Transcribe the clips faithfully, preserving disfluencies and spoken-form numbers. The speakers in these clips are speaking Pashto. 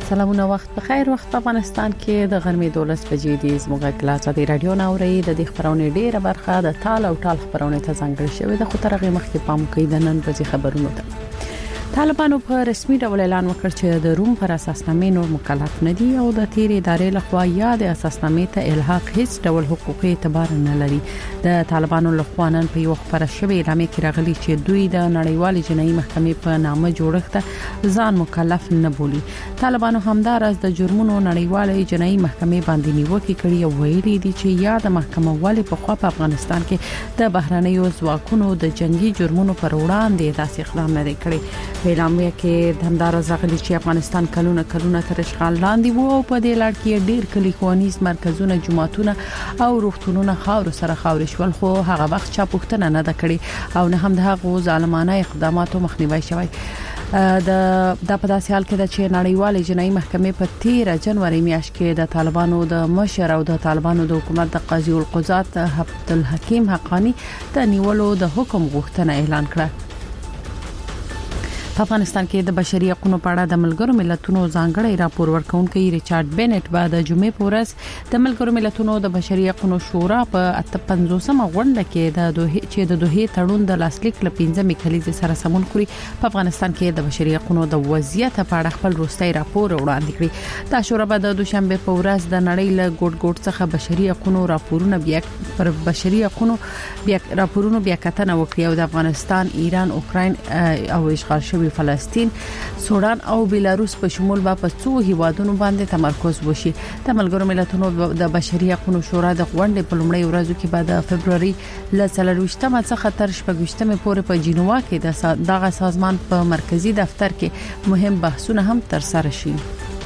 سلامونه وخت په خیر. وخت په افغانستان کې د غرمې دولس بجې دي. زموږ کلاس د رادیو ناوري د دې خبرونه ډیره برخه د تال او ټال خبرونه ته ځانګړې شوې د خطرغه مخکې پام کوي د نن ورځې خبرونو ته. طالبانو په رسمي ډول اعلان وکړ چې د روم پر اساسنامې نور مکلف نه دي او د تیرې ادارې لخوا یا د اساسنامې ته الحاق هیڅ ډول حقوقي اعتبار نه لري. د طالبانو لخوا نن په یو خبره شوې اعلامیه کې راغلي چې دوی د نړیوال جنایي محکمې په نامه جوړښت ځان مکلف نه بولي. طالبانو همدارس د جرمونو نړیوال جنایي محکمې باندې نیوکه کړې او ویلي دي چې یا د محکمه والی په خوا په افغانستان کې د بهرنیو ځواکونو د جنگي جرمونو پر وړاندې داسې اقدام نه کړي. اعلامیه کې همدارس راغلي چې افغانستان کلونه کلونه تر اشغال لاندې وو او په دې لړ کې ډېر کلی ښوونیز مرکزونه، جماعتونه او روغتونونه خاور سره خاور شول، خو هغه وخت چا پوښتنه نه کړې او نه هم د هغو ظالمانه اقداماتو مخنیوي شوی. د د په داسې حال کې د چې نړیوال جنایي محکمې په تیره جنوري میاشت کې د طالبانو د مشر او د طالبانو د حکومت د قاضي القضات عبدالحکیم حقانی د نیولو د حکم غوښتنه اعلان کړه. په افغانستان کې د بشري حقوقو په اړه د ملګرو ملتونو ځانګړی راپور ورکونکي ریچارډ بینټ بعد د جمعې په ورځ د ملګرو ملتونو د بشري حقوقو شورا په اته پنځوسمه غونډه کې د دوه چې د دوه تړون د لاسلیک ل پنځمې کلیزې سره سمون کړی. په افغانستان کې د بشري حقوقو د وضعیت په اړه خپل وروستي راپور وړاندې کړی. دا شورا به د دوشنبه په ورځ د نړۍ له ګډ ګډ څخه بشري حقوقو راپورونه بیا پر بشري حقوقو بیا راپورونه بیا کتنه وکړي او د افغانستان، ایران، اوکراین او اشغال شوی فلسطین، سودان او بیلاروس په شمول به په څو هیوادونو باندې تمرکز وشي. د ملګرو ملتونو د بشري حقوقو شورا د غونډې په لومړۍ ورځو کې بعد د فبرवरी ل څلرويشتمه څخه تر شپږويشتمه پورې په جنیوا کې د دغه سازمان په مرکزی دفتر کې مهم بحثونه هم تر سره شي.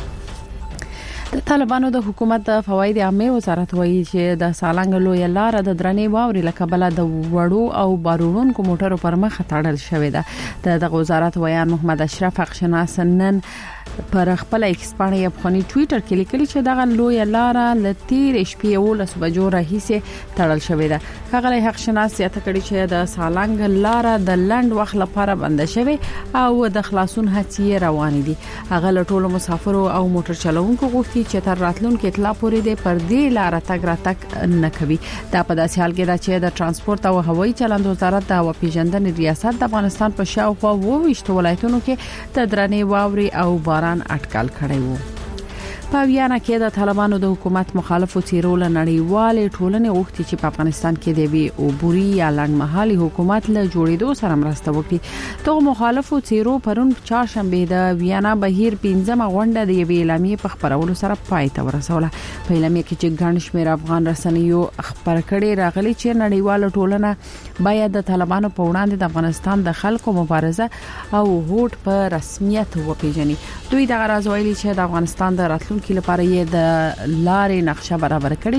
د طالبانو د حکومت د فواید عامه وزارت وایي چې د سالنګ لوی لار د درنې واوري لکه بل د وړو او بارونکو موټرو پر مخ تړل شوې ده. د وزارت ویان محمد اشرف حقشناس نن پر خپل ایکس باندې افغاني ټوئیټر کې لیکلي چې دغه لوی لار ل تیر شپې ولس بجو راهیسه تړل شوې ده. هغه حقشناس یاته کړي چې د سالنګ لار د لند وخت لپاره بند شوې او د خلاصون هڅې روان دي. هغه له ټولو مسافرو او موټر چلوونکو غوښتي چې تر راتلونکو اطلاع پورې د پردې لار تګ راتګ نه کوي. دا په داسې حال کې ده چې د ترانسپورت او هوایي چلند وزارت د هوا پیژندنې ریاست د افغانستان په شاوخوا اووه ولایتونو کې د درنې واوري او باران اټکل کړی وو. په ویانا کې د طالبانو د حکومت مخالفو څیرو له نړیوال ټولنې غوښتي چې په افغانستان کې د وی او بوري یا لنډمهالي حکومت له جوړېدو سره مرسته وکړي. دغه مخالفو څیرو پرون چهارشنبه د ویانا بهیر پنځمه غونډه د وی اعلامیه په خبرولو سره پای ته ورسوله. په اعلامیه کې چې ګڼ شمېر افغان رسنیو خبر کړي راغلي چې نړیوال ټولنه باید د طالبانو په وړاندې د افغانستان د خلکو مبارزه او هوټ په رسمیت وپیژني. دوی د غراز ویلي چې د افغانستان د راتلونکو کې لپاره یې د لارې نقشه برابر کړي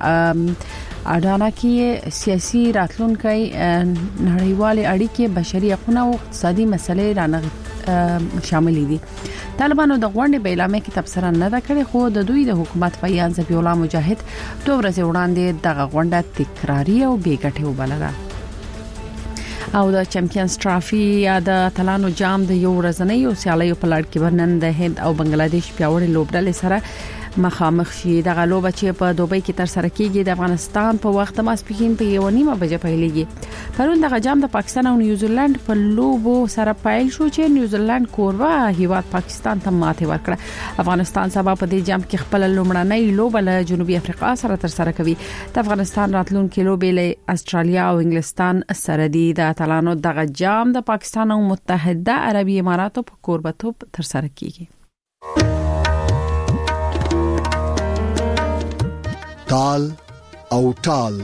چې اډانه کې سیاسي راتلونکي نړیوال اړیکې، بشري حقوق او اقتصادي مسلې رانغ شامل دي. طالبانو د غونډې په اعلامیه کې تبصره نه ده کړې، خو د دوی د حکومت بیان ذبیح الله مجاهد دوه ورځې وړاندې دغه غونډه تکراری او بې ګټې وبلله. او د چمپیونز ټرافي یا د اتلانو جام د یو ورځنۍ او سیالیو په لړ کې ورنن د هند او بنگلاديش پیاوړي لوبډلې سره مخامخ شي. دغه لوبه چې په دوبۍ کې تر سره کیږي د افغانستان په وخت ماسپښین په یو نیمه بجې پیلېږي. پرون دغه جام د پاکستان او نیوزیلند په لوبو سره پیل شو چې نیوزیلند کوربه هیواد پاکستان ته ماته ورکړه. افغانستان سبا په دې جام کې خپل لومړنۍ لوبه له جنوبي افریقا سره تر سره کوي. د افغانستان راتلونکي لوبې له استرالیا او انګلستان سره دي. د اتلانو دغه جام د پاکستان او متحده عربي اماراتو په کوربتوب تر سره کیږي. تال او ټال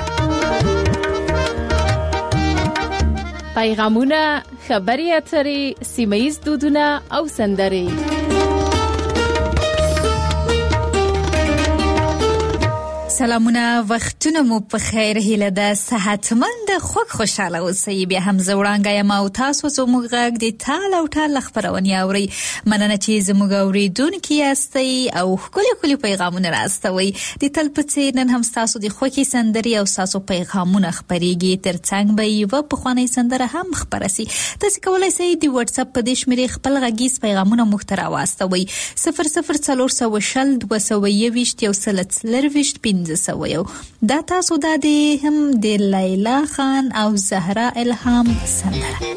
پیغامونه، خبري اترې، سیمه‌ییز دودونه او سندرې سلامونه، وختونه مو په خیر، هیله ده صحتمند، خوږ خوشاله اوسئ. بیا هم زه وړانګه یم او تاسو زموږ غږ د تال او ټال خپرونې اورئ. مننه چې زموږ اورېدونکي یاستئ او ښکلي ښکلي پیغامونه راستوئ. د تل په څېر نن هم ستاسو د خوښې سندرې او ستاسو پیغامونه خپرېږي. تر څنګ به یوه پخوانۍ سندره هم خپره سي. تاسې کولی سئ د وټساپ په دې شمېرې خپل غږیز پیغامونه موږ ته راواستوئ. صفر صفر څلور سوه شل دوه سوه یوویشت یو سل څلرویشت پنځه سوه یو. دا تاسو دا د هم د لیلا خان او زهرا الهام سندره.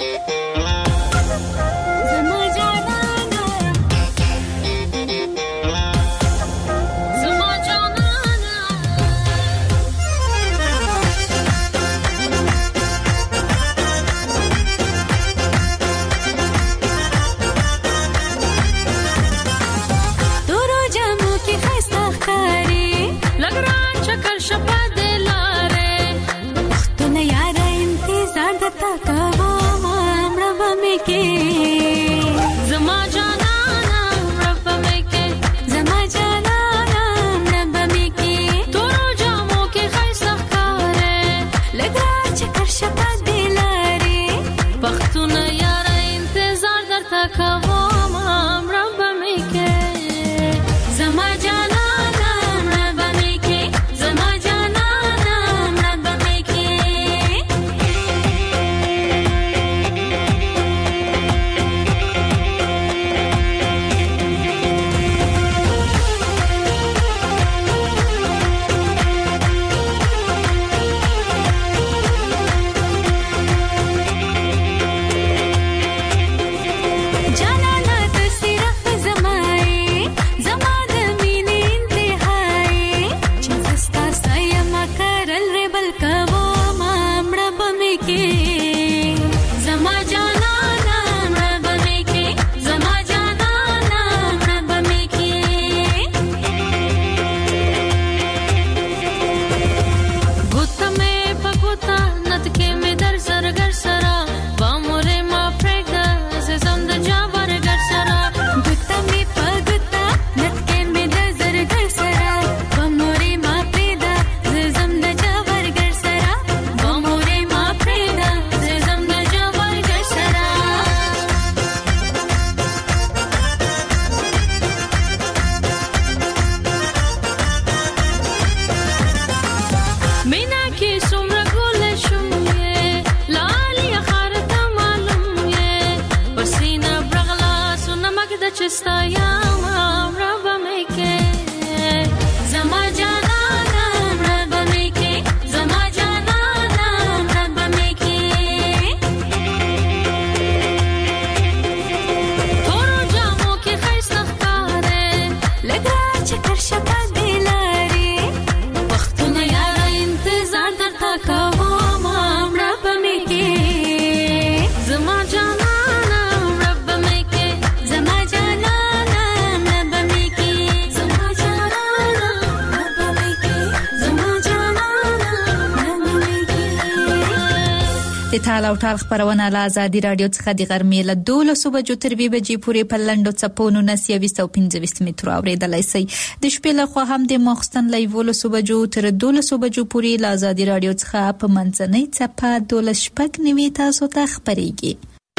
تال او ټال خبرونه له آزادي رادیو څخه د غرمې له دولسو بجو تر یوې بجې پورې په لنډو څپو نولس یویشت او پنځه ویشت مترو اورېدلی شئ. د شپې لخوا هم د ماخوستن له یولسو بجو تر دولسو بجو پورې له آزادي رادیو څخه په منځنۍ څپه دولس شپږ نوي تاسو ته خپرېږي.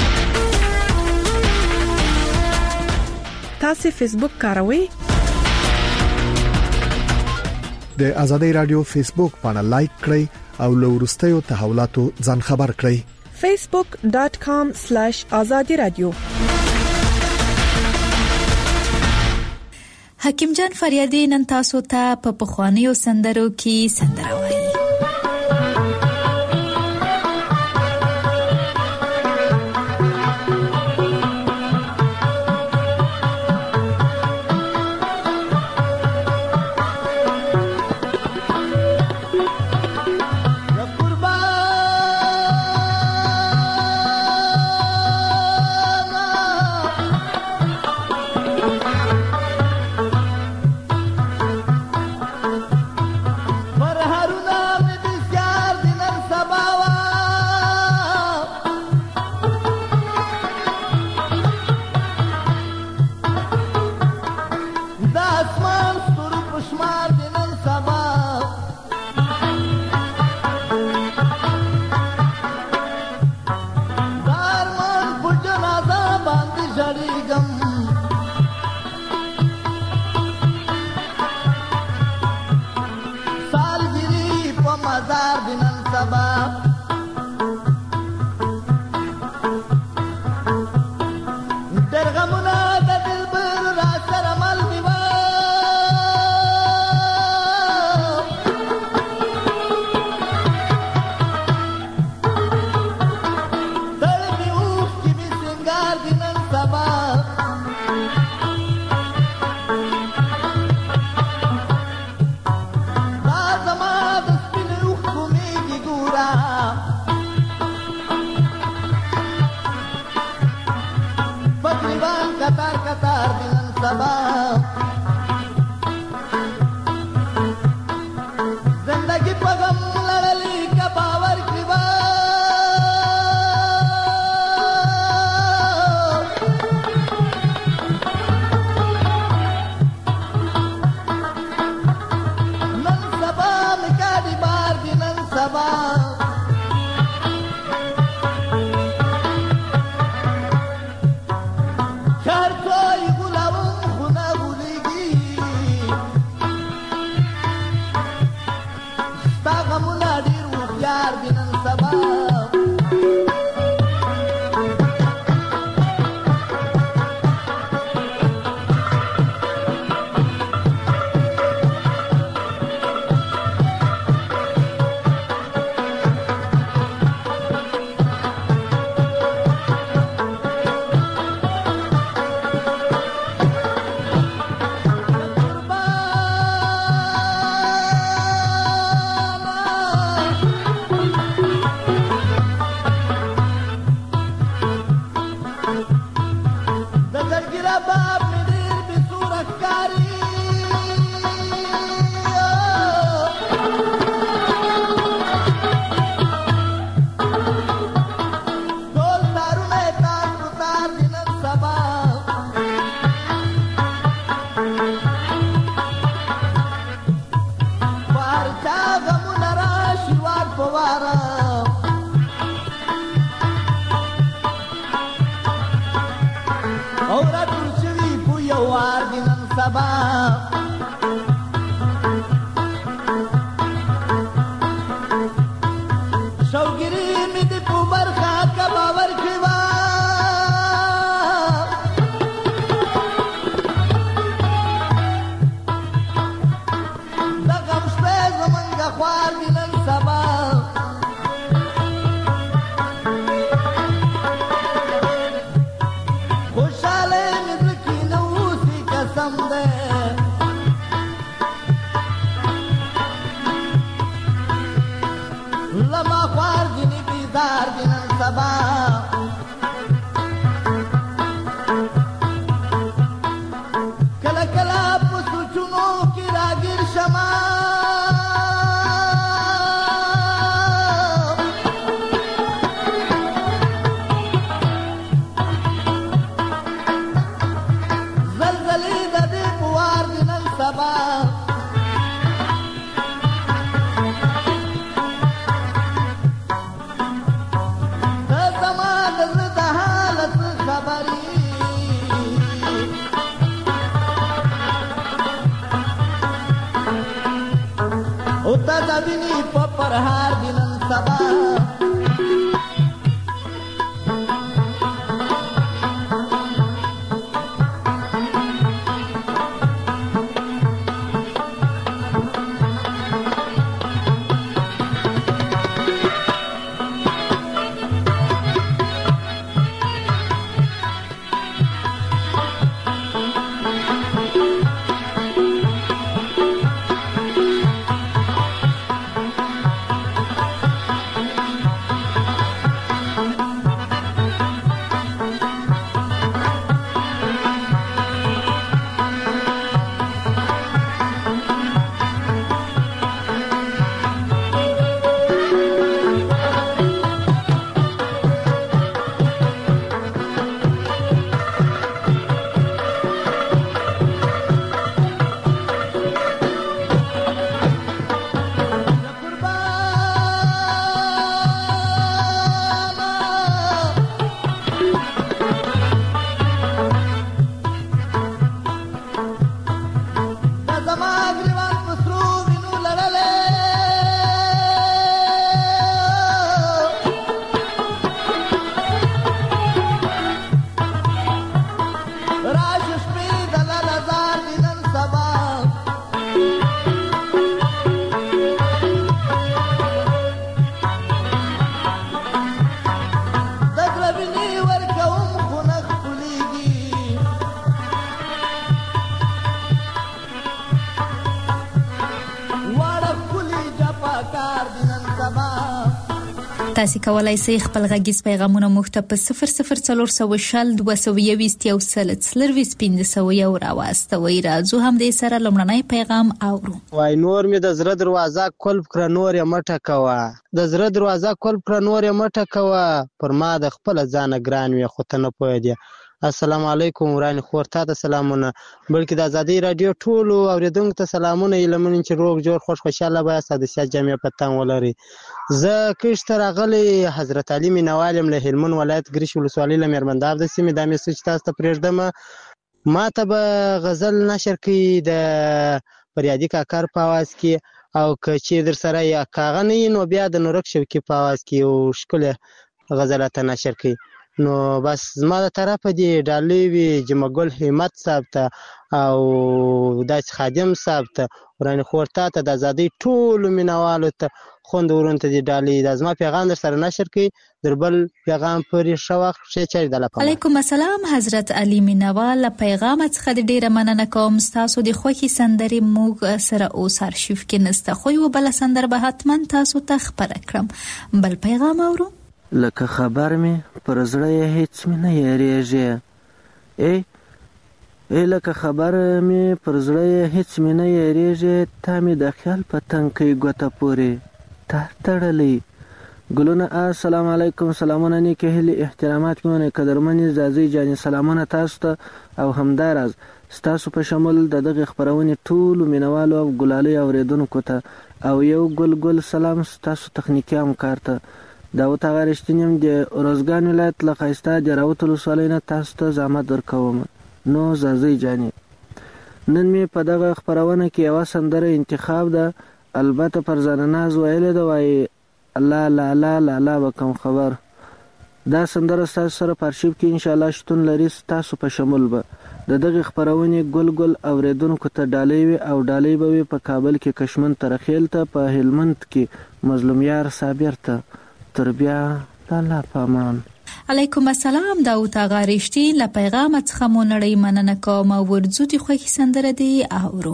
تاسو فیسبوک کاروئ؟ د آزادي رادیو فیسبوک باندې لایک کړئ او له وروستیو تحولاتو ځان خبر کړئ. facebook dot com slash azadi radio. حکیم جان فریادی نن تاسو ته په پخوانیو سندرو کې سندره وایي. Haruna تاسو کولای شئ خپل غږیز پیغامونه موږ ته په صفر صفر څلور سوه شل دوه سوه یوویشت یو سل څلرویشت پنځه سوه یو راواستوئ. راځو هم دې سره لومړنی پیغام اورو. وای نور مې د زړه دروازه قلف کړه نور یې مټه کوه، د زړه دروازه قلف کړه نور یې مټه کوه، پر ما د خپل ځان ګران وي خو ته نه پوهېدې. السلام علیکم ورانی خور ته د سلامونه، بلکې د ازادۍ رادیو ټولو اوریدونکو ته سلامونه. ایلمن چې روغ جوړ خوش خوشاله به یاست، د سیاست جامع په تنګ ولري. زه کښت راغلی حضرت علي مینوال یم له هلمند ولایت ګریش ولسوالۍ له میرمنداب د سیمې. دا میسج تاسو ته پرېږدم. ما ته به غزل نشر کړي د فریادي کاکر په اواز کې، او که چې در سره یا کاغه نه وي نو بیا د نورک شوکي په اواز کې یو ښکلی غزلاته نشر کړي. نو بس زما د طرفه دی ډالۍ وي جمعګل همت صاحب ته او داسې خادم صاحب ته، وراني خور ته ته د ازادۍ ټولو مینوالو ته خوند ورونو ته دی ډالۍ. دا زما پیغام در سره نشر کړي، در بل پیغام پورې ښه وخت ښې چارې د لپاره. علیکم السلام حضرت علي مینوال، له پیغام څخه د ډیره مننه کوم. تاسو د خوښي سندرې موږ سره اوس ارشیف کې نسته، خو یو بل سندر به حتما تاسو ته خبره کړم. بل پیغام اورو. لکه خبر می پر زړه یې هیڅ می نه یریږي، ای ای لکه خبر می پر زړه یې هیڅ می نه یریږي، تا می د خیال په تنګۍ ګوته پورې تا تړلی ګلونه. السلام علیکم، سلامونه نیکې هیلې احترامات مې قدرمنې زازۍ جانې، سلامونه تاسو ته او همداراز ستاسو په شمول د دغه خپرونې ټولو مینوالو او ګلالۍ اوریدونکو ته، او یو ګل ګل سلام ستاسو تخنیکي همکار ته. دا وته غرشتینم د روزګان ولایت له ښایسته د راوت ولسوالۍ نه تاسو ته زحمت درکوم. نو زازۍ جانې، نن مې په دغه خپرونه کې یوه سندره انتخاب ده، البته پر ځانناز ویلې ده، وایي الله لالا لالا به کوم خبر. دا سندره ستاسو سره په ارشیف کې انشاءالله شتون لري. ستاسو په شمول به د دغې خپرونې ګل ګل اوریدونکو ته ډالۍ وي، او ډالۍ به وي په کابل کې کشمن ترخیل ته، په هلمند کې مظلوم یار صابر ته. تر بیا لالا پامان. علیکم السلام، داوود آغا رښتین، له پیغام څخه مو نړۍ مننه کوم. او ورځو د خوښي سندره دی اورو.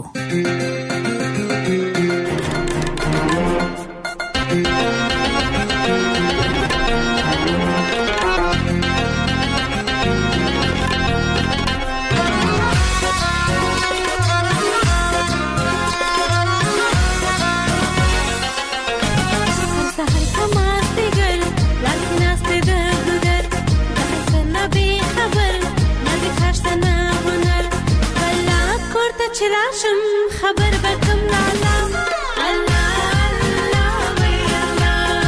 چراشم خبر بکم لالا الله الله وی الله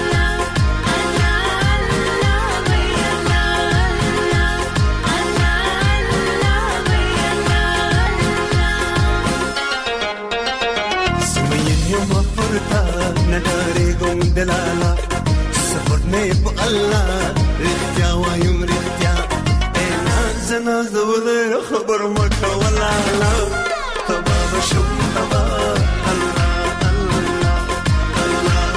الله الله وی الله الله الله وی الله سمين يوم فرتا نداري قوم دلالا سفرني بالله رختيا ويوم رختيا زنا زول خبر مكة ولا لا تبا بشوف تبا الله الله الله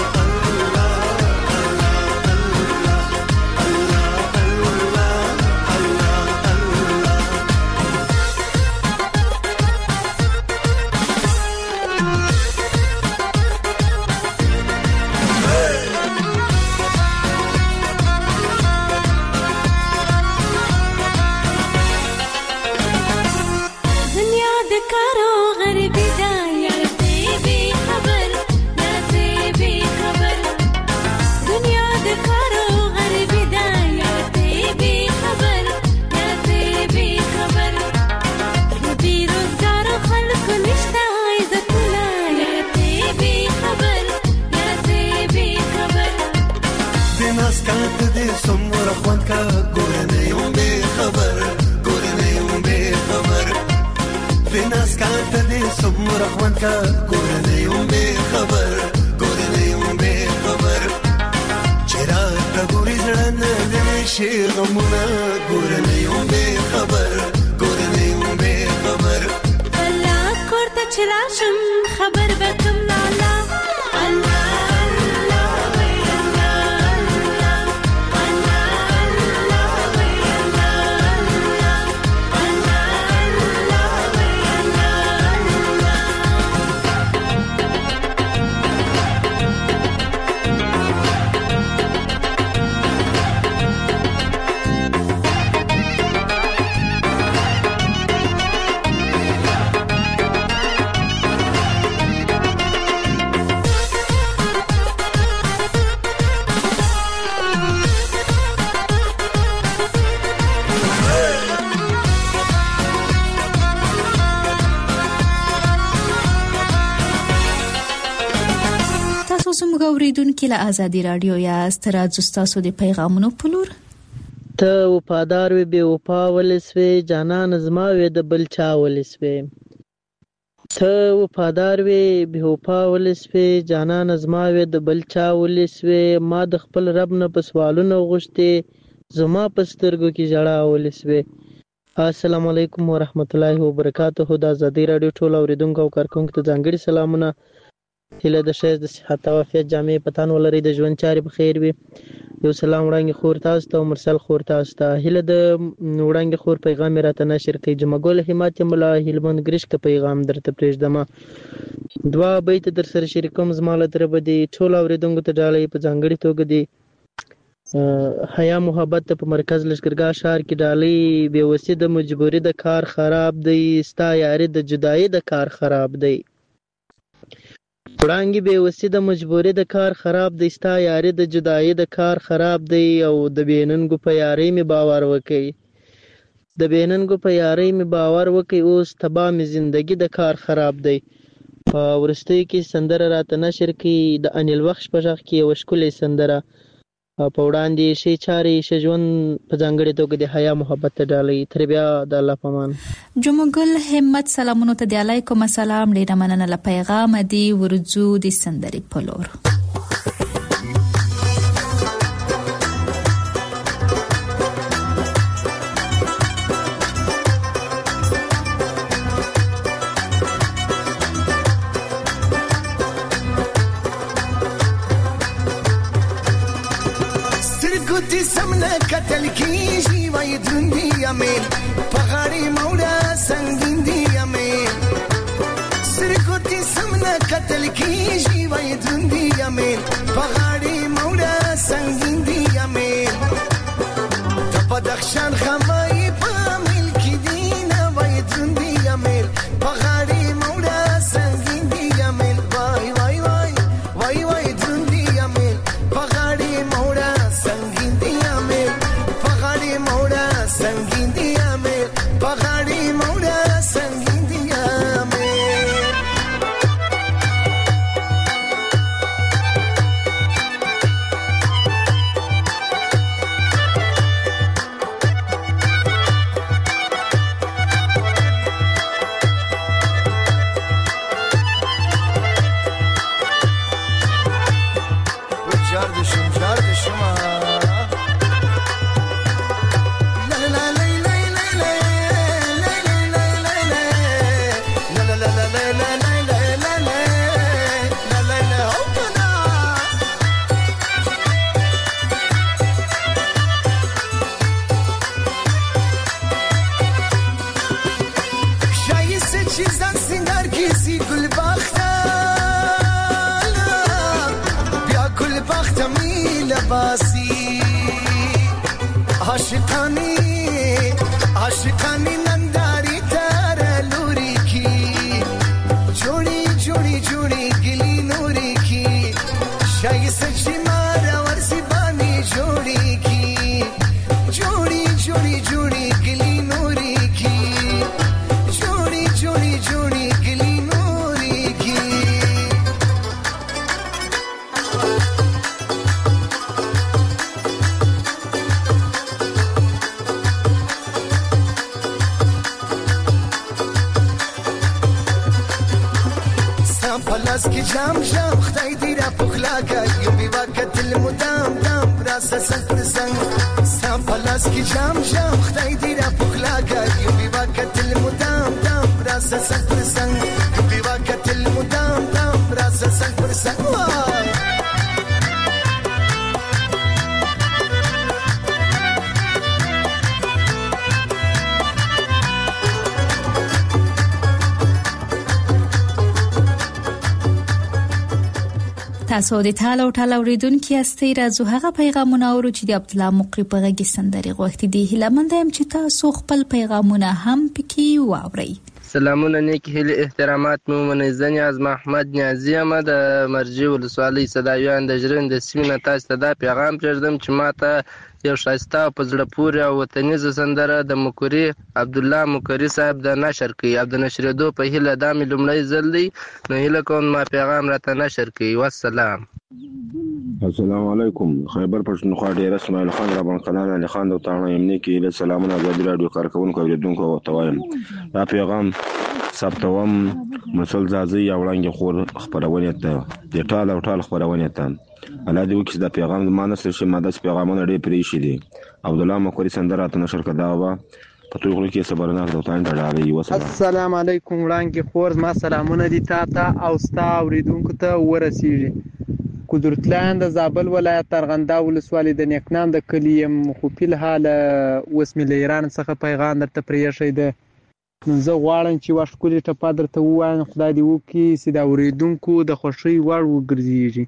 اوریدونکو له آزادي رادیو یاست. راځو ستاسو د پیغامونو په لور. ته وفادار وي بې وفا ولسوې، جانان زما وي د بل چا ولسوې. ته وفادار وي بې وفا ولسوې، جانان زما وي د بل چا ولسوې. ما د خپل رب نه په سوالونه غوښتې، زما په سترګو کې ژړا ولسوې. السلام علیکم ورحمت الله وبرکاته. د آزادي رادیو ټول اوریدونکو او کارکونکو ته ځانګړي سلامونه. هیله د ښایست د صحت او عافیت جامې په تن ولرئ، د ژوند چارې په خیر وي. یو سلام وړاندې خور تاسو ته او مرسل خور تاسو ته. هیله د وړاندې خور پیغام راته نشر کړئ. جمعه ګل همت ملا هلمند ګرشک پیغام درته پرېږدم. دوا بیت در سره شریکوم زما له طرفه دي ټول اوریدونکو ته ډالۍ په ځانګړي توګه دي حیا محبت ته په مرکز لشکرګاه ښار کې ډالۍ. بېوسي د مجبوري د کار خراب دی، ستا یاري د جدایي د کار خراب دی. وړانګې بېوسي د مجبوري د کار خراب دی، ستا یاري د جدایي د کار خراب دی. او د بېننګو په یارۍ مې باور وکړي، د بېننګو په یارۍ مې باور وکړي، اوس تبا مې زندګي د کار خراب دی. په وروستیو کې سندره راته نشر کړي د انیل بخش په غږ کې یوه ښکلې سندره. په وړاندې ښې چارې ښه ژوند په ځانګړې توګه د حیا محبت ته ډالۍ. تر بیا د الله په امان. جمعه ګل همت سلامونو ته د علیکم السلام. ډېره مننه له پیغام دی. ورځو د سندرې په لور. ګوتی سمنه کتل کیږي وای دروندی امین په غاړې موړه سنگین دی امین. سر ګوتی سمنه کتل کیږي وای دروندی امین په غاړې موړه سنگین دی امین. د بدخشان خمای په ملک دینه وای دروندی امین په غاړې موړه سنگین دی امین. وای وای وای وای وای دروندی امین په غاړې موړه سنگین دی امین په غاړې موړه سنگین دی امین په غاړې موړه سنگین دی امین. جار دشم جار دشم عاشقانی عاشقانی ننداری تر لوری کی جوڑی جوڑی جوڑی گلی نوری کی شای سچی مارا ورسی بانی جوڑی کی جوڑی جوڑی جوڑی گلی نوری کی جوڑی جوڑی جوڑی گلی نوری کی. پلاس کی جام جام خدای دې را پخلا کړ یو بي وخت المدام دام راسه څنګ پر څنګ سام پلاس کی جام جام خدای دې را پخلا کړ یو بي وخت المدام دام راسه څنګ پر څنګ یو بي وخت المدام دام راسه څنګ پر څنګ. تاسو د تاله او ټاله اوریدونکو یاستئ. راځو هغه پیغامونه اورو چې د عبد الله مقری په غږی سندري غوښتي دي. هیله مند یم چې تاسو خپل پیغامونه هم پکې واورئ. سلامونه نیک هیله احترامات مو منځنی از محمد نیازی احمد مرجی ولسوالۍ صدایان د جرن د سیمه تاسو ته دا پیغام پرېږدم چې ماته یو ښایسته او په زړه پورې او وطنیزه سندره د مکوري عبدالله مکوري صاحب د نشر کوي او د نشرېدو په هیله دا مې لومړی ځل دی، نو هیله کوم ما پیغام راته نشر کوي. والسلام. السلام علیکم. خیبر پښتونخوا ډیر اسماعیل خان رابان خلان علي خان د تاڼو یمني کې له سلامونه آزادي رادیو کارکونکو اوریدونکو ته وایم. دا پیغام ثبتوم مسل زازي یا وړاندې خور خبرونه ته د ټال او ټال خبرونه ته الله دې وکړي دا پیغام د مانسل شي ماده پیغامونه ډېر پرې شي دي. عبدالله مکوري سندره ته نشر کدا وا په توګه کې صبرناک دوتان ډاډه وي. وسلام. السلام علیکم وړاندې خور ما سلامونه دي تا ته او ستا اوریدونکو ته ورسیږي. قدرتلاند د زابل ولایت ارغنده ولسوالۍ د نیکنام د کلیم خو په حال اوس مې له ایران څخه پیغام درته پریښی ده. نو زه غواړم چې واشکولې ټپه درته ووایم، خدای دې وکړي چې د اورېدونکو د خوښۍ وړ وګرځېږي.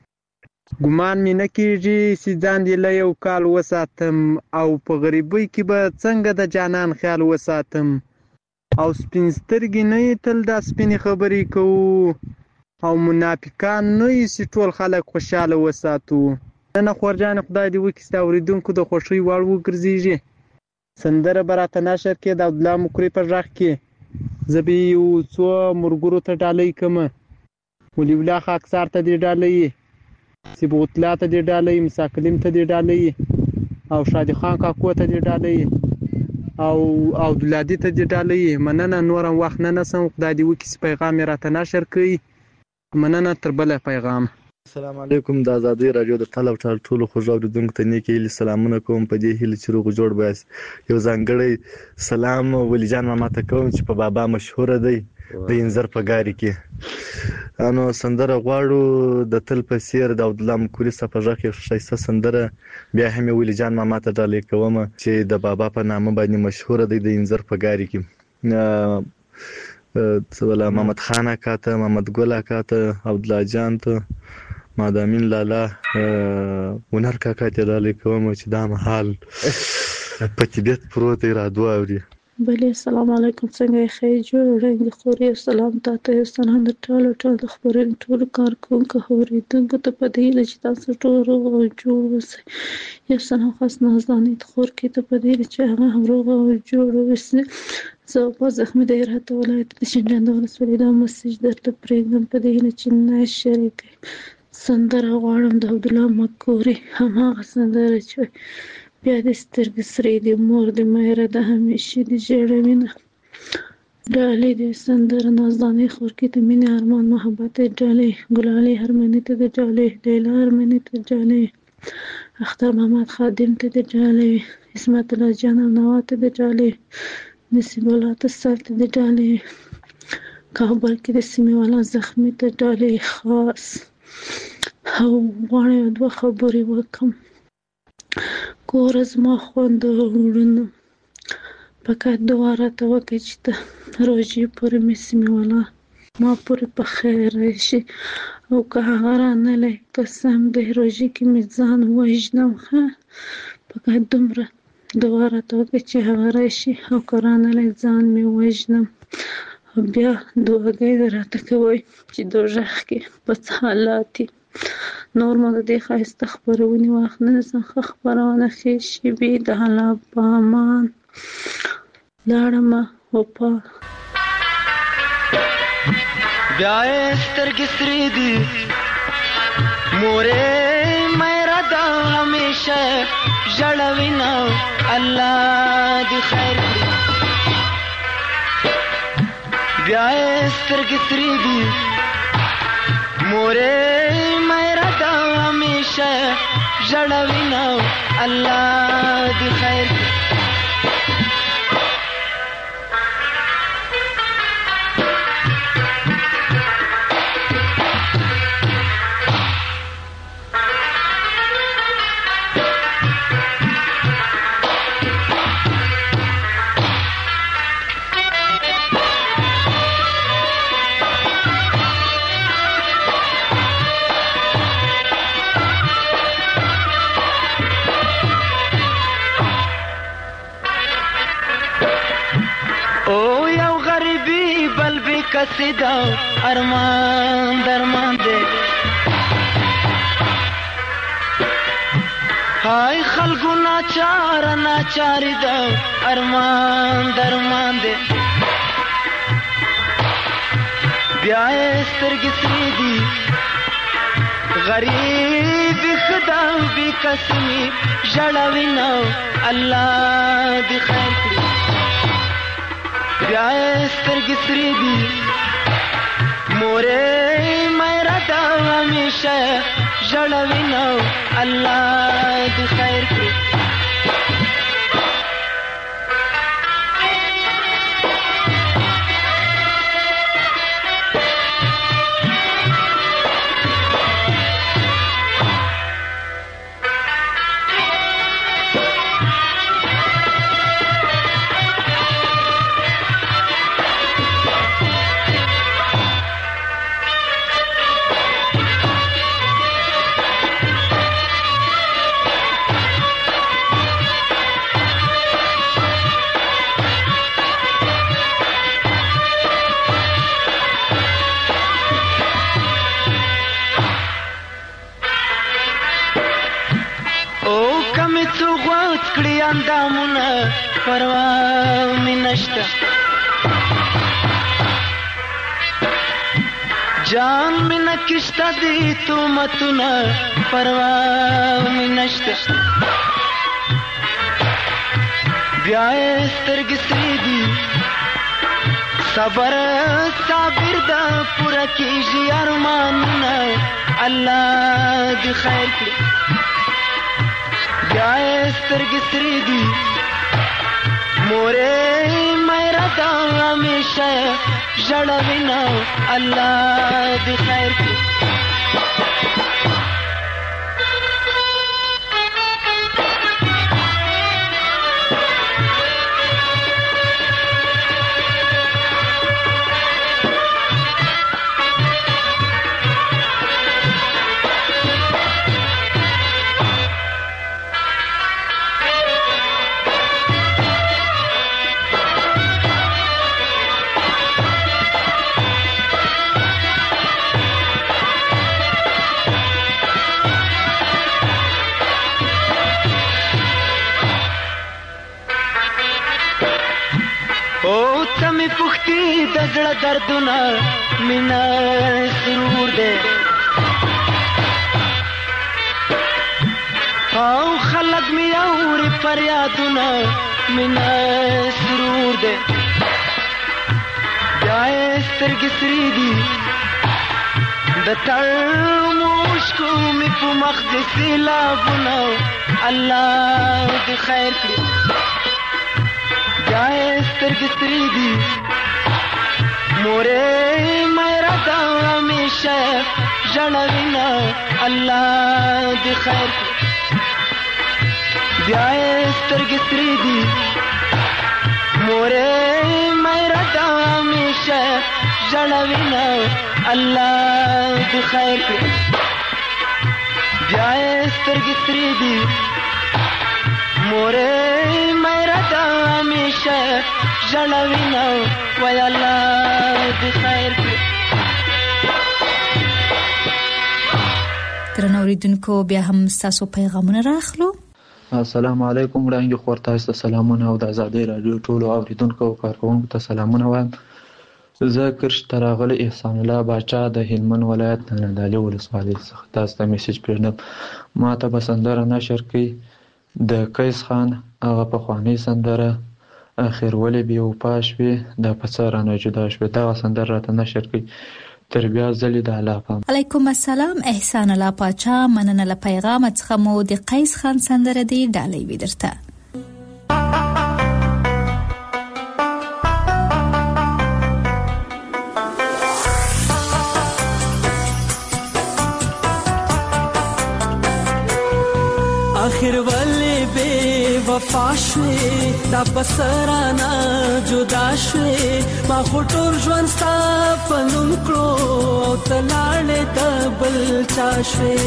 ګمان مې نه کېږي چې ځان دې له یو کال وساتم او په غریبۍ کې به څنګه د جانان خیال وساتم او سپین سترګې نه یې تل دا سپینې خبرې کوو او منافقان نه یې چې ټول خلک خوشحاله وساتو. نه خورجانې خدای دې وکړي چې د اورېدونکو د خوښۍ وړ وګرځېږي. سندره به راته نشر کړې د عبدالله مکوري په غږ کې. زه به یو څو ملګرو ته ډالۍ کړم. ولي الله خاکسار ته دې ډالۍ، صبغت الله ته دې ډالۍ، موسی کلیم ته دې ډالۍ او شادي خان کاکو ته دې ډالۍ او عبدالهادي ته دې ډالۍ. مننه، نور هم وخت نه نسم. خدای دې وکړي چې پیغام یې راته نشر کړي. مننه تر بله پیغام. السلام علیکم. د آزادۍ راډیو د ټال او ټال ټولو خوږ اورېدونکو ته نیک هیلې سلامونه کوم. په دې هیله چې روغ جوړ به یاست. یو ځانګړی سلام ولی جان ماما ته کوم چې په بابا مشهوره دی د انځر په ګاري کې. انو سندره غواړو د تل په څیر د عبدالله مکوري صاحب په غږ یو ښایسته سندره. بیا هم ولی جان ماما ته ډالۍ کوم چې د بابا په نامه باندې مشهوره دی د انځر په ګاري کې. سوالا محمد خان کاته، محمد ګل کاته، عبدالله جان ته، مادامین لالا، ونر کاکا ته ډالۍ کوم چې دا مهال په طبیعت پروت دی را دوه اوري. بله السلام علیکم. څنګه یې ښه جوړ رنګ خوري. سلام تاته سلام د ټولو ټول د خبرونو ټول کارکونکو اوریدونکو ته په دې چې تاسو ټول روغ او جوړ اوسئ. یو سلام خاص نازدانې خور کې ته په دې چې هغه روغ او جوړ اوسئ. زه په زخمي د هرات ولایت د شینډنډ ولسوالۍ دا مسیج درته پرېږدم په دې چې نشر کړئ. سندره غواړم د عبدالله مکوري، هماغه سندره چې بیا دې سترګې سرې دي مور دې مهره د همیشې دې ژړوینه ډالۍ دې سندره نازدانې خور کې د مینې ارمان محبت ډالۍ، ګلالۍ هرمني ته د ډالۍ، لیلا هرمني ته ډالۍ، اختر محمد خادم ته د ډالۍ، اسمت الله جان او نوا ته د ډالۍ، نصیب الله تصل ته د ډالۍ، کابل کې د سیمې والا زخمي ته ډالۍ خاص. او غواړم دوه خبرې وکم. کور زما خوند وړونه فقط دعا راته وکړئ چې د روژې پورې مې سیمې والا ما پورې په خیر راشي او که هغه رانغلی قسم د روژې کې مې ځان وژنم. ښه فقط دومره دعا راته وکړئ چې هغه راشي او که رانغلی ځان مې وژنم. او بیا دعاګانې راته کوئ چې دوزخ کې په څه حالات دي. نور مو د دې ښایسته خپرونې وخت نه نیسم. ښه خپرونه ښې شېبې د الله په امان لاړمه وپا. بیا یې سترګې سرې دي مورې مېره دا همیشه ژړوینه الله دې خیر کړي. بیا یې سترګې سرې دي مورې مېره دا همیشه ژړوینه الله دې خیر کړي. کسیدا ارمان درمان دے هاي خلقو ناچار ناچاری دا ارمان درمان دے بیائے سترگی سری دی غریب خداو بی قسمی جڑاوی نو اللہ دی خیر کری بیائے سترگی سری دی مورے میرا دا ہمیشہ جڑاوی نو اللہ دی خیر کری اندامونه پروا می نشته جان می نکشته دی تومتونه پروا می نشته بیای سترګې سری دی صبر صابر دا پورا کیږي ارمانونه الله دی خیر کړي بیائے سترگی سری دی مورے میرا دا ہمیشہ جڑاوی نو اللہ دی خیر کی پختی دزړه دردونه مینا سرور دے او خلق می اوري فریادونه مینا سرور دے بیائے سترګې سری دی د تړ مشکو می په مخ د سیلابونه الله دې خیر کړي بیائے سترګې سری دی مورے میرا دا ہمیشہ جڑاوی نو اللہ دی خیر کی بیائے سترګې سری دی مورے میرا دا ہمیشہ جڑاوی نو اللہ دی خیر کی بیائے سترګې سری دی مورے میرا دا ہمیشہ جڑاوی نو وای الله دې خیر کړي درنو اوریدونکو بیا هم تاسو پیغامونه راخلو السلام علیکم وړاندې خور تاسو ته سلامونه او د آزادۍ رادیو ټولو اوریدونکو او کارکونکو ته سلامونه وایم زه کرش تراغلی احسان الله باچا د هلمند ولایت نادعلي ولسوالۍ څخه تاسو ته میسج پیژنم ما ته به سندره نشر کړي د قیس خان هغه پخوانۍ سندره اخر ولې بې وفا شوې دا په څه رانه جدا شوې دغه سندره راته نشر کړي تر بیا ځلې د الله پام علیکم السلام احسان الله پاچا مننه له پیغام څخه مو د قیس خان سندره دی ډالۍ وي درته آخر ولې بې وفا شوې دا بسرانا جدا شوې ما خو ټول ژوند ستا په نوم کړو او ته لاړې د بل چا شوې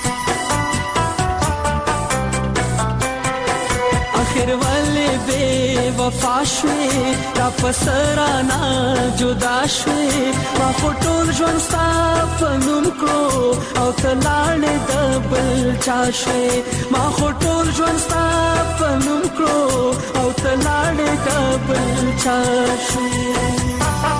آخر ولې بې وفا شوې را پسرانا جدا شوې ما ټول ژوند ستا په نوم کړو او ته لاړې د بل چا شوې ما ټول ژوند ستا په نوم کړو او ته لاړې د بل چا شوې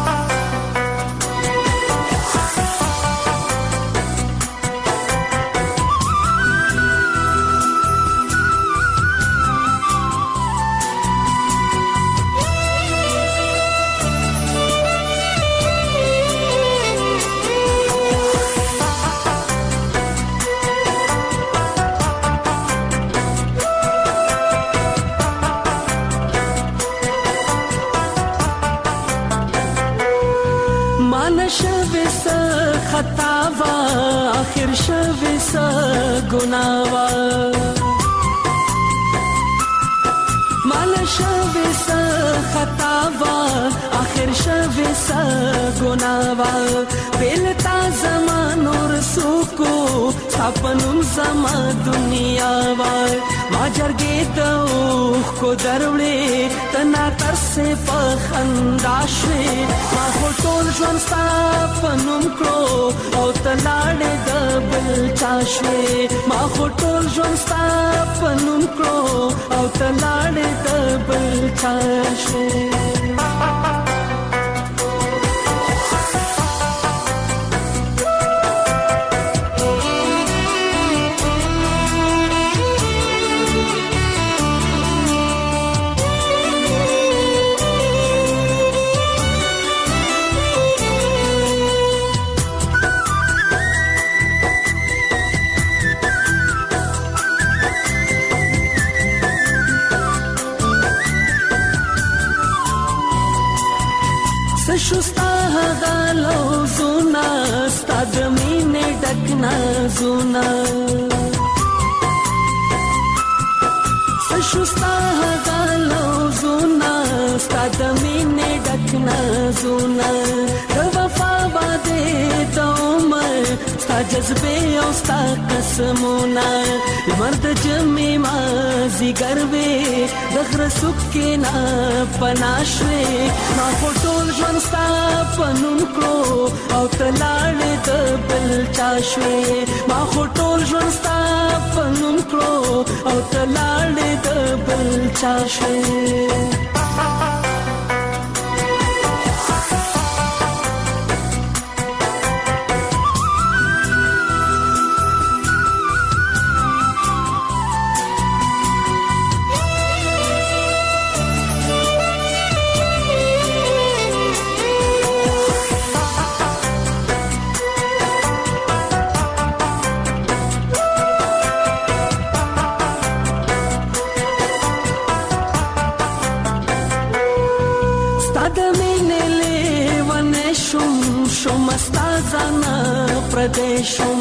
خطاوا آخر شوی سا گناوا مال شوی سا خطاوا آخر شوی سا گناوا بیلتا زمان اور سوکو سپنم زما دنیا وار ما جرګې ته کو دروړې تنا تر سه په خندا شوې ما ټول ژوند ستا په نوم کړو او ته لاړې د بل چا شوې ما ټول ژوند ستا په نوم کړو او ته لاړې د بل چا شوې شستا غالو زونا ستاد مینه ډکنا زونا شستا غالو زونا ستاد مینه ډکنا زونا د وفا باندې تومر ستا جذبه او ستا قسمونه مرد جمع ما زیګر وې دغه سکه نا پناشوي ما ټول ژوند ستا پنوم کړو او تلاړې د بل چا شوي ما ټول ژوند ستا پنوم کړو او تلاړې د بل چا شوي پردیشم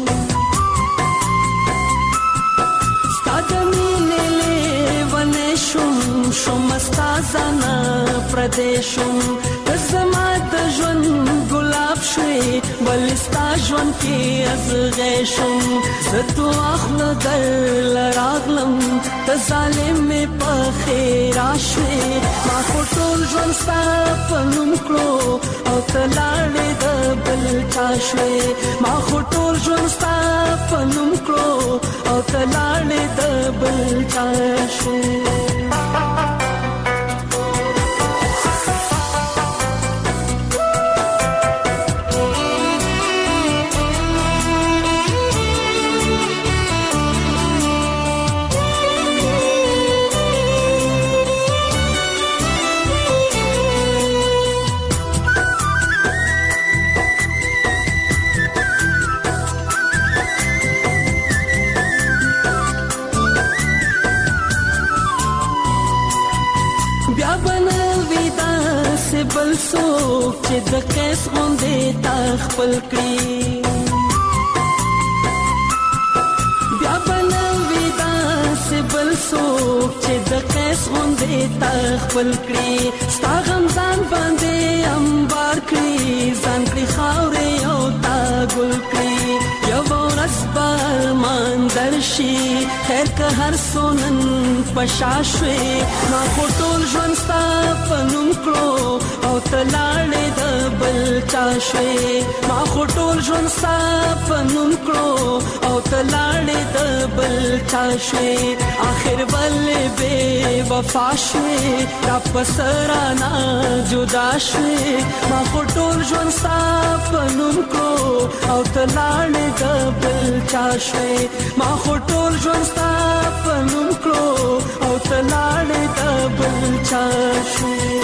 ستادمینه لیوانشم شم استازانا پردیشم زما د ژوند ګلاب شوي ولستا ژوند کې ازغېشم زه تو اخله در راغلم ته ظالم په خیر شوي ما ټول ژوند ستا په نوم کړو او ته لاړې د بل چا شوي ما ټول ژوند ستا په نوم کړو او ته لاړې د بل چا شوي بل څوک چې د قیس غوندې تا خپل کړي بیا به نه وي داسې بل څوک چې د قیس غوندې تا خپل کړي ستا غم ځان باندې امبار کړي ځان کړي خاورې او تا ګل کړي یوه ورځ به ارمان زړ شي خیر که هر سونن پشاشوي ما خټول ژوند ستا پنوم کړو او تلاړې د بل چاشوي ما خټول ژوند ستا پنوم کړو او تلاړې د بل چاشوي اخر بل به وفا شوي را پسرانا جدا شوي ما خټول ژوند ستا پنوم کړو او تلاړې د بل چاشوي ما خټول ژوند ستا پنوم کړو او تلاړې د بل چاشوي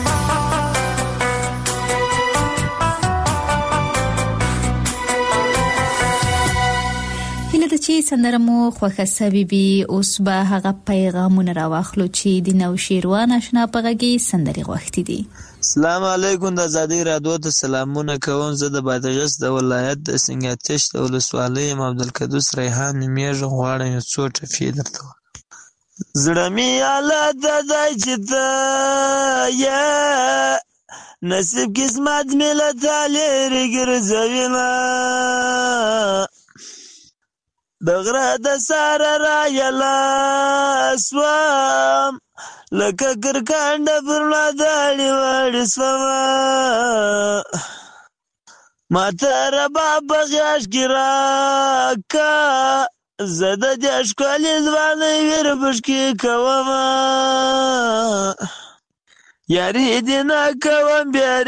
چې سندره مو خوښه سوي وي اوس به هغه پیغامونه راواخلو چې د نوشیروان آشنا په غږی سندري غوښتي دي. السلام علیکم، د آزادۍ رادیو ته سلامونه کوم. زه د بادغیس د ولایت د سنګاتش د ولسوالۍ یم. عبدالقدوس ریحان نومیږم. غواړم یو څو ټپې درته ووایم. زړه مې اله دی چې ته یې نصیب قسمت مې له تا لرې ګرځوینه د غره د ساره رایله سوم لکه کرکنډه پر مداړې وړې سومه ماته رباب په غیږ کې راکه زه د دې ښکلې ځوانۍ وربشکې کومه یاري دې نه کوم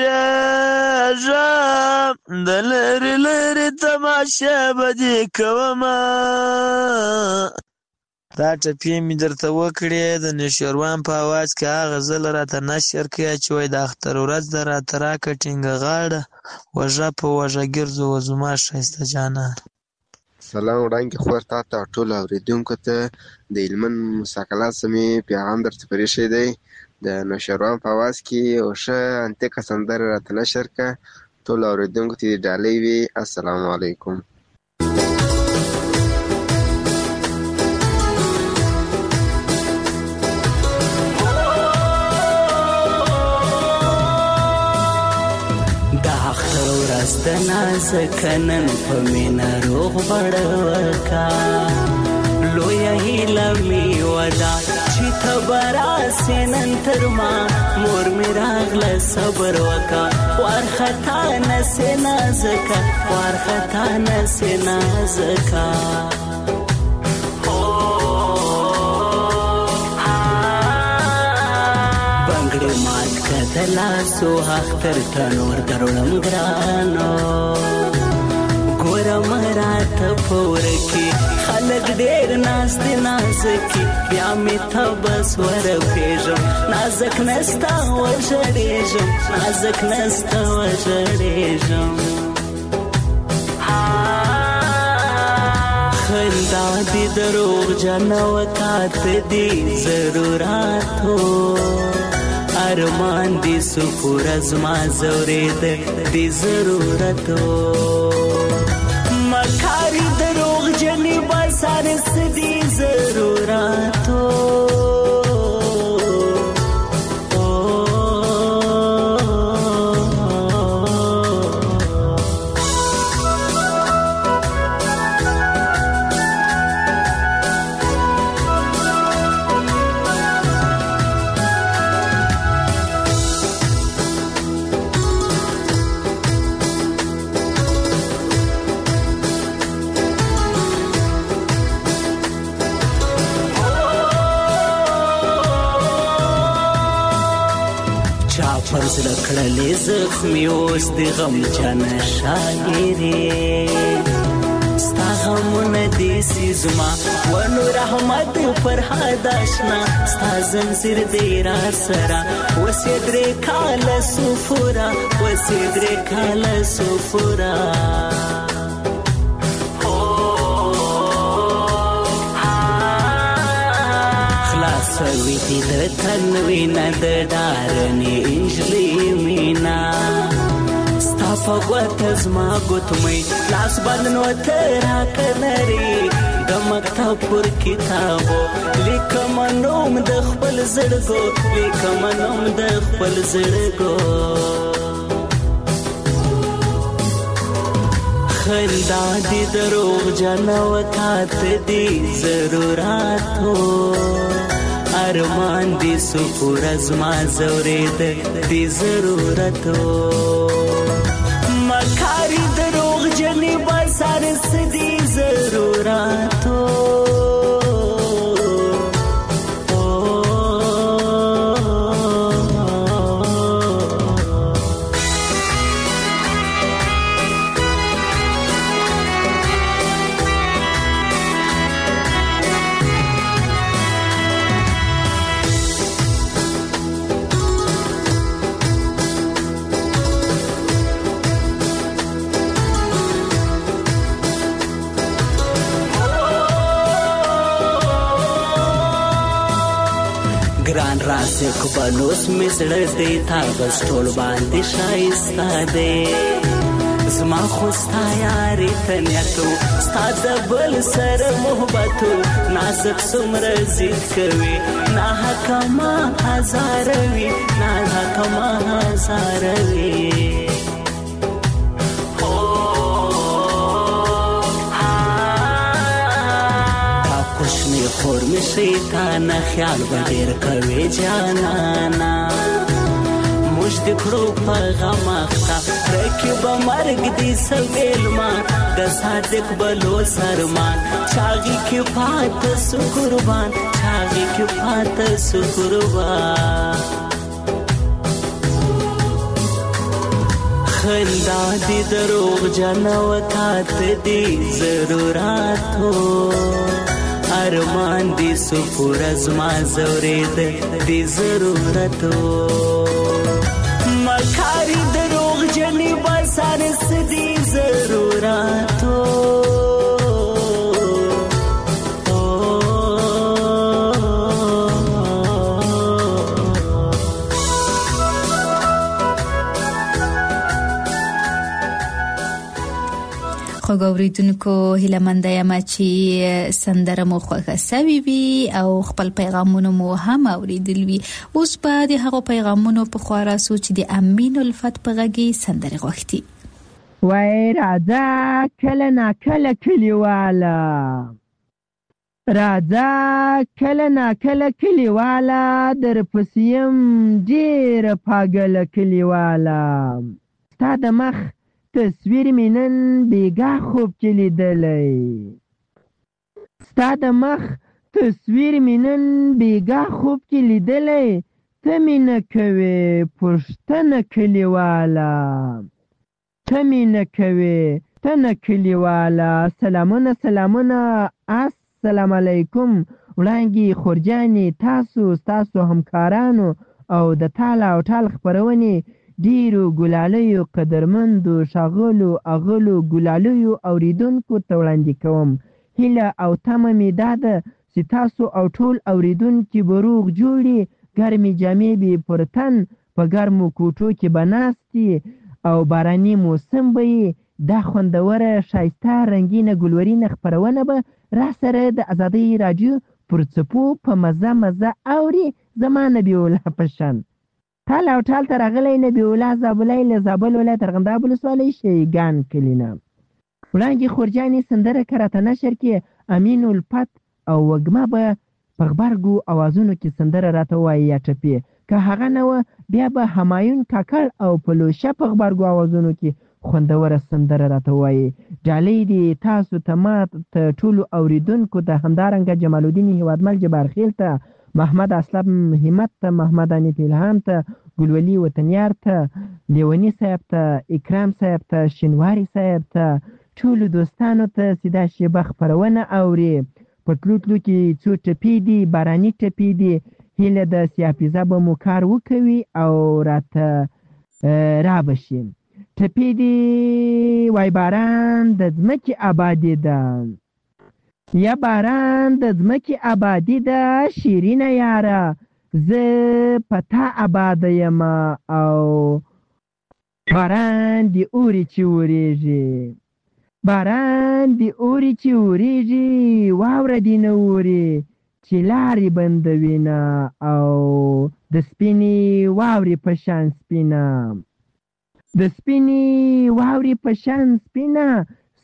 بیاریږم د لرې لرې تماشه به دې کومه. دا ټپې مې درته وکړې د نوشیروان په اواز کې. هغه غزل راته نشر کړه چې وایي د اختر ورځ ده راته راکړه ټینګه غاړه وږه په وږه ګرځو و زما ښایسته جانان. سلام وړاندې خور تا ته ټولو اورېدونکو ته د هلمند موسی کلا سیمې پیغام درته پرېښی دی. د نوشیروان په اواز کې یو ښه انتیکه سندره راته نشر کړه. ټولو اورېدونکو ته دې ډالۍ وي. السلام علیکم. د اختر ورځ د نازک نن په مینه روغ بړوکا لویه هیله مې ودا چې ته به راسې نن تر ما مور مې راغله صبر وکا وارخطا نسې نازکه وارخطا نسې نازکه بنګړې مات که د لاسو اختر ته نور دروړم ګرانو ګوره مراته په وره کې خلک ډېر ناز دي نازکي بیا مې ته بس ورپېژم نازک نسته وژړېږم نازک نسته وژړېږم خندا دې دروغجن وکاته دې ضروراتو ارمان دې سپور زما زورېد دې ضرورتو مکاری دروغجنې بسار سدي ضروراتو زړه کړلې زخمي اوس د غم جنه شاعرې ستا غمونه دې سیزما ونو رحمت فرهاد آشنا ستا زنځیر دې را سره وسې درې کاله سفوره وسې درې کاله سفوره خلاصوي دې د تنوینه د ډارنې انجلۍ مینا ستا په ګوته زما ګوتمۍ لاس بندن ورته راکړلري د مکتب پر کتابو لیکم نوم د خپل زړګو لیکم نوم د خپل زړګو خندا دی دروغ جنو کات دی ضروراتو ارمان دی سپور از ما زورید دی ضرورتو مکاری دروغ جنی بسار سدی ضروراتو ګران راسه کبلوس مزړه دې تا بس ټول باندې شایسته دې زما خوستا یاري تنیاتو ستا د بل سره محبتو نازک څومره زید کوي نه حکما هزاروي نه حکما هزاروي خور می شیطان خیال بدیر کوي جانانا موږ د کړو په غم اخته رکب مرګ دې سویل ما د صادق بلو سرمان چاغي کې پات سو قربان چاغي کې پات سو قربان خندا دې دروغ جنو کات دې ضروراتو ارمان دی سپور از ما زورید دی ضرورتو مکاری دروغ جنی بسارس دی ضرورتو خو ګوریدونکو هیله منده یم چې سندره مو خوښه سوي وي او خپل پیغامونه مو هم اوریدل وي. اوس به د هغو پیغامونو په خوا راسو چې د امین الفت په غږی سندره غوښتي. وای راځه کله نا کله کلیواله راځه کله نا کله کلیواله در پسیم ډیر پاگل کلیواله ستا د مخ تصویر می نن بیگا خوب کې لیدلی ستا د مخ تصویر می نن بیگا خوب کې لیدلی ته می نه کوې پوښتنه کلیواله ته می نه کوې ته نه کلیواله. سلامونه سلامونه السلام علیکم وړانګې خورجانې تاسو ستاسو همکارانو او د تال او ټال خپرونې ډیرو ګلالیو قدرمندو ښاغلو اغلو ګلالیو اوریدونکو ته وړاندې کوم. هیله او تمه مې دا ده چې تاسو او ټول اوریدونکي به روغ جوړې ګرمې جامې به پر تن په ګرمو کوټو کې به ناستې او باراني موسم به یې دا خوندوره ښایسته رنګینه ګلورینه خپرونه به را سره د ازادۍ راډیو پر څپو په مزه مزه اوري. زما نبی الله پشان تال او ټال ته راغلی نبی الله زابلی له زابل ولایت ارغنداب ولسوالۍ شیګان کلي نه. وړانګې خورجانې سندره که راته نشر کې امین الفت او وږمه به په غبرګو اوازونو کې سندره راته وایي یا ټپې، که هغه نه وه بیا به همایون کاکړ او پلوشه په غبرګو اوازونو کې خوندوره سندره راته وایي. ډالۍ دي تاسو ته ما ته ټولو اوریدونکو ته همدارنګه جمال الدین هیوادمل جبارخیل ته، محمد اسلم همت ته، محمد انیف الهام ته، ګلولي وطنیار ته، لیونی صاحب ته، اکرام صاحب ته، شینواري صاحب ته، ټولو دوستانو ته چې دا شیبه خپرونه اوري. په تلو تلو کې څو ټپې دي، باراني ټپې دي. هیله ده چې حافظه به مو کار وکوي او راته را بشي. ټپې دي وای باران د ځمکې آبادي ده، یا باران د ځمکې آبادي ده شیرینه یاره، زه په تا آباده یم او باران دی اوري چې وریږي، باران دی اوري چې وریږي، واوره دی نه اوري چې لارې بندوینه او د سپینې واورې په شان سپینه، د سپینې واورې په شان سپینه،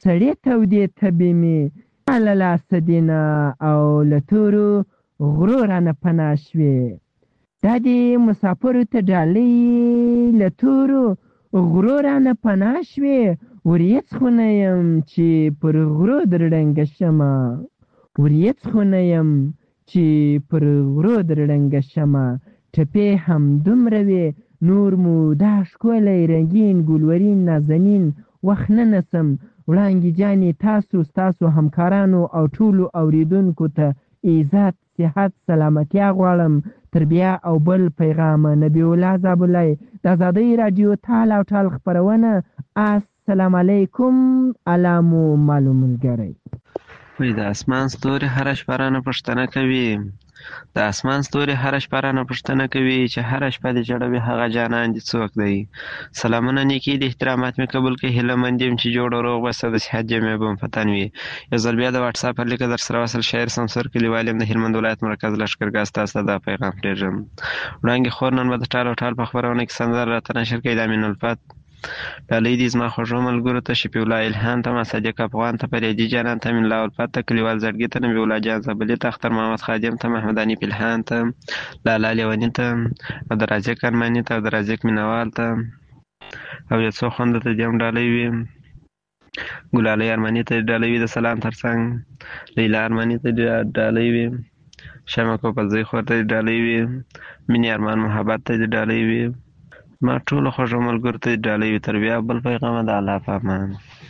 سړې تودې تبې مې له لاسه دینه او له تورو غرو رانه پناه شوې. دا د مسافرو ته ډالۍ له تورو غرو رانه پناه شوې. وریځ خو نه یم چې پر غرو در ړنګه شمه، وریځ خو نه یم چې پر غرو در ړنګه شمه. ټپې هم دومره وې نور مو دا ښکلی رنګین ګلورین نازنین وخت نه نسم. وړانګې جانې تاسو ستاسو همکارانو او ټولو اوریدونکو ته عزت صحت سلامتیا غواړم. تر بیا او بل پیغام نبی الله زابلای د آزادۍ راډیو تال او ټال خپرونه. السلام علیکم علامو معلوم ملګری. وای د اسمان ستوري هره شپه رانه پوښتنه کوي، د اسمان ستوري هره شپه رانه پوښتنه کوي چې هره شپه دې جوړوي هغه جانان دې څوک دی. سلامونه نیکي د احترامات مې قبول کړئ. هیله مند یم چې جوړ او روغ بسته د صحت جامې به مو په تن وي. یو ځل بیا د واټساپ پر لیکه در سره وصل شاعر سمسور کلیوال یم د هلمند ولایت مرکز لښکرګاه. ستاسو ته دا پیغام پرېږدم. وړانګې خور نن به د ټال او ټال په خپرونه کې سندره راته نشر کوي. د امین الفت ډالۍ دي زما خوږو ملګرو ته، شفیع الله الهام ته، ما صادق افغان ته، فریدي جانان ته، امین الله الفت ته، کلیوال زړګي ته، نبی الله جان زبلي ته، اختر محمد خادم ته، محمد انیف الهام ته، لالا لیوني ته، عبدالرازق ارماني ته، عبدالرازق مینوال ته، او یو څو خوندو ته دې هم ډالۍ وي. ګلالۍ ارماني ته ډالۍ وي د سلام ترڅنګ. لیلا ارماني ته ډالۍ وي. شمع کوپلزۍ خور ته ډالۍ وي. مینې ارمان محبت ته ډالۍ وي. ما ټولو خوږو ملګرو ته ډالۍ وي. تر بیا بل پیغامه د الله په امان.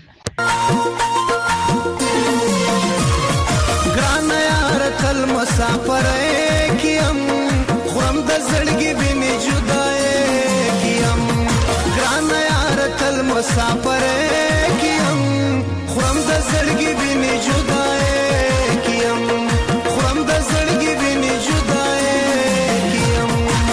ګرانه یاره تل مسافرۍ کې یم، خورم د زړګي وینې جدایۍ کې یم. ګرانه یاره تل مسافرۍ کې یم، خورم د زړګي وینې جدایۍ کې یم، خورم د زړګي وینې جدایۍ کې یم.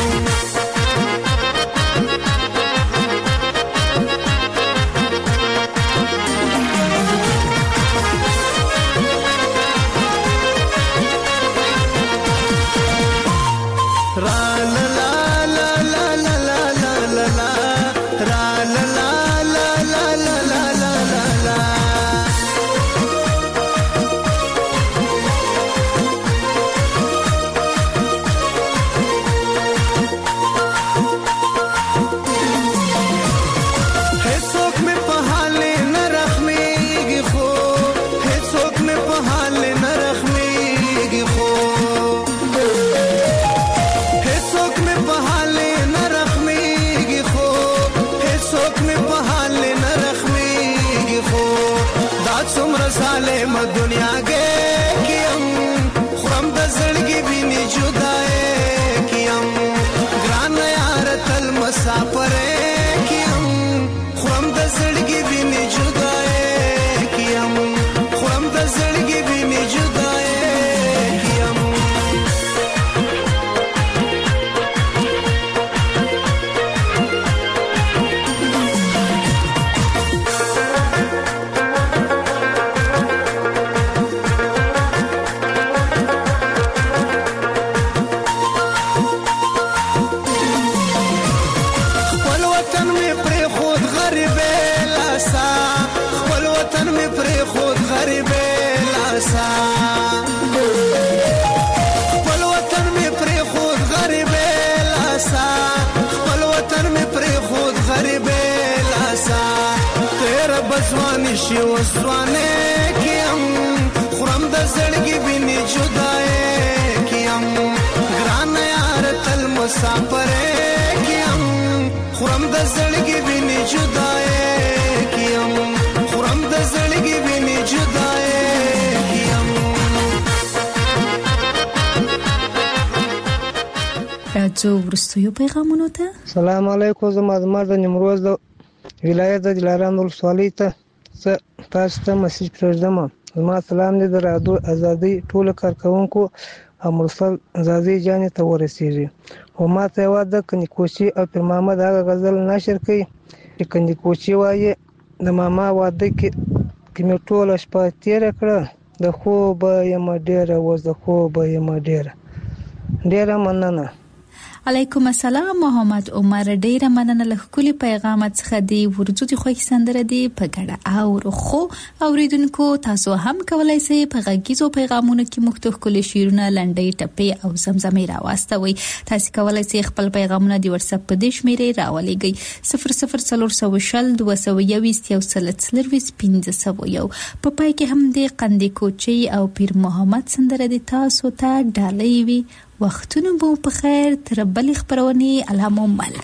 دنیا کې کیم خرم د زړګي ویني جدای کیم. ګران یار تل مسافر کیم، خرم د زړګي ویني جدای کیم، خرم د زړګي ویني جدای کیم. خپل وطن می پرې خود غریب لاسا، خپل وطن می پرې خود غریب لاسا. تیر بزوانی شي وسوانه کیم، خرم د زړګي ویني جدای کیم. ګران یار تل مسافر کیم، خرم د زړګي ویني جدای کیم، خرم د زړګي ویني جدای. راځو وروستیو پیغامونو ته. سلام علیکم. زما زما د نیمروز د ولایت د دلارام ولسوالۍ ته تاسو ته مسیج پرېږدم. زما سلام دې د رادیو ازادۍ ټولو کارکوونکو او مرسل ازادۍ جانې ته ورسیږي. او ما ته یوه د کنیکوچي او پیر محمد هغه غزل نشر کړي چې کنیکوچي وایي د ماما واده کې کې مې ټوله شپه تېره کړه، د خوبه یمه ډېره اوس د خوبه یمه ډېره. ډېره مننه. علیکم السلام محمد عمر. ډیره مننه له ښکلي پیغام څخه دی. ورځو دي خوښ سندره دی په ګډه او خو اوریدونکو تاسو هم کولای شئ په غږیزو پیغامونو کې مختلف ښکلي شعرونه لنډۍ ټپې او زمزمې راواستوي. تاسو کولای شئ خپل پیغامونه د واتس اپ په دې شمیرې راولېږئ صفر صفر څلور سوه شل دوه سوه یوویشت یو سل څلرویشت پنځه سوه یو. په پای کې هم د قندې کوچي او پیر محمد سندره دی تاسو ته ډالۍ وي. وختونه بو په خیر تر بلې خبرونې الهام مل.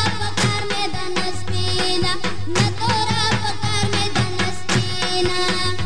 Nina.